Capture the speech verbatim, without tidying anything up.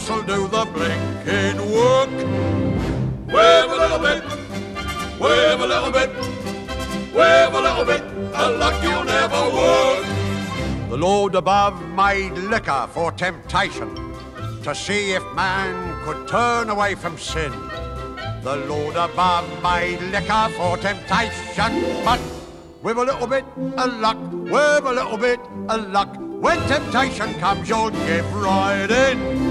this'll do the blinking work. Wave a little bit, wave a little bit, wave a little bit, a luck you'll never work. The Lord above made liquor for temptation, to see if man could turn away from sin. The Lord above made liquor for temptation, but with a little bit of luck, with a little bit of luck, when temptation comes, you'll give right in.